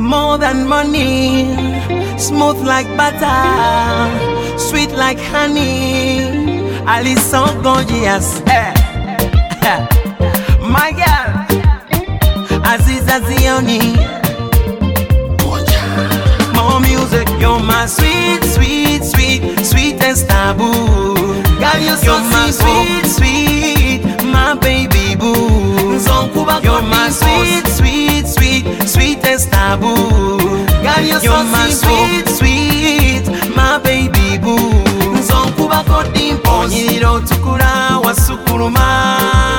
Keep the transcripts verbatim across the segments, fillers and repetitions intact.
more than money, smooth like butter, sweet like honey. Alice so gorgeous, eh. My girl, Aziza Zioni. More music, you're my sweet, sweet, sweet, sweetest taboo. Girl, you're so you're my sweet, sweet, my baby boo. You're my sweet, sweet, sweet, sweetest taboo. Girl, you're, you're so my sweet, sweet, my baby boo. Nzonkuba kodimpo nyiro tukura wasukuruma.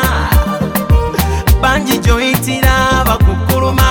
Banji joitira bakukuruma.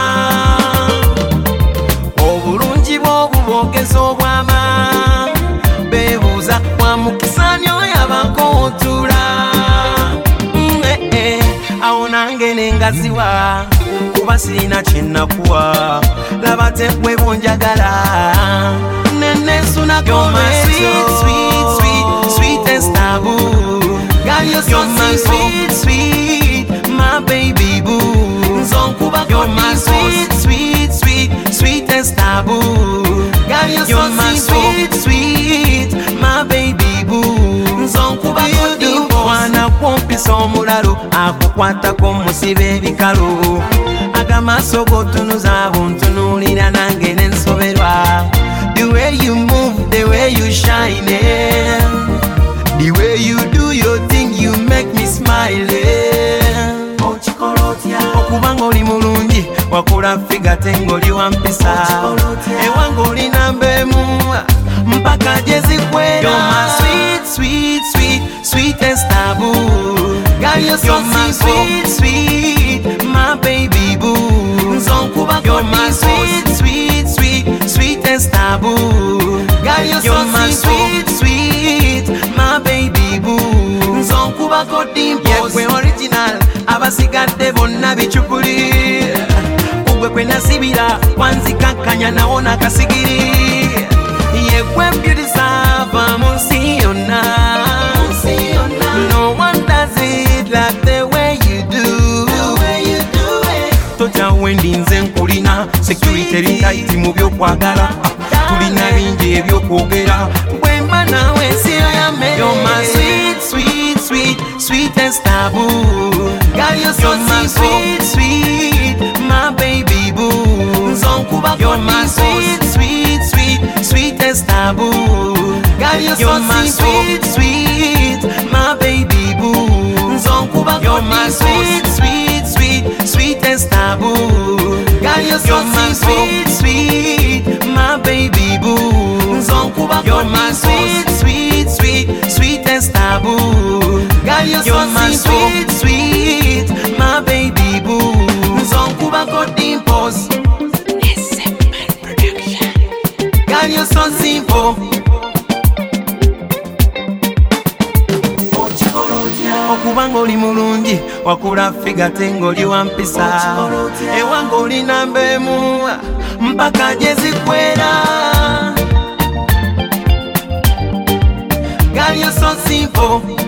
Obulungi bw'obubogezo bwama bebuuza kwa mukisanyo y'abakontula. Mm, eh, eh, awo nange nengaziwa kuba sirina kye nakuwa. Laba tekwe bonjagala nenensuna kome. Sweet, sweet, sweet, sweetest taboo. Girl, you're so my sweet, sweet, my baby boo. Nzonkuba you're my sweet, sweet, sweet, sweetest taboo. Girl, you're so my sweet, sweet, my baby boo. Nzonkuba kodimpo wana kumpisa omulalo akukwatako musibe ebikalu. Agamaso gotunuza buntunulira nange nensoberwa. The way you move, the way you shine, eh. The way you do your thing, you make me smile, eh. Okubanga oli mulungi wakula figa tengoli wampisa. Ewange oli nambemu mpaka jezikwera. You're my sweet, sweet, sweet, sweetest taboo. Girl, you're so you're my sweet, sweet, my baby boo. Nzonkuba you're my sweet, sweet, sweet, sweetest taboo. Girl, you're, you're so my sweet, sweet, my baby boo. Nzonkuba kodimpo gwe original abasigadde bonna bichukuli. Ugwe kwe nasibira wanzikakkanya nawona kasigiri. Yegwe beauty sava munsi yonna. No one does it like the way you do. Toja wendi nze nkulina security litaiti mu byokwagala. Tulina bingi ebyokwogera bwemba nawe ensiyo yame. You're my sweet, sweet, sweet, sweetest taboo. Girl, you're so my sweet, sweet, my baby boo. Nzonkuba you're my sweet, sweet, sweet, sweetest taboo. Girl, you're so my sweet, sweet, my baby boo. Nzonkuba you're my sweet, sweet, sweet, sweetest taboo. Girl, you're so my sweet, sweet, my baby boo. Nzonkuba you're my sweet, sweet, sweet, sweetest taboo. Girl, you're so my sweet, sweet, my baby boo. Nzonkuba kodimpos. Girl, you're so simple. Okubanga oli mulungi wakula figa tengoli wampisa. Ewange oli nambemu mpaka jezikwera. Girl, you're so simple.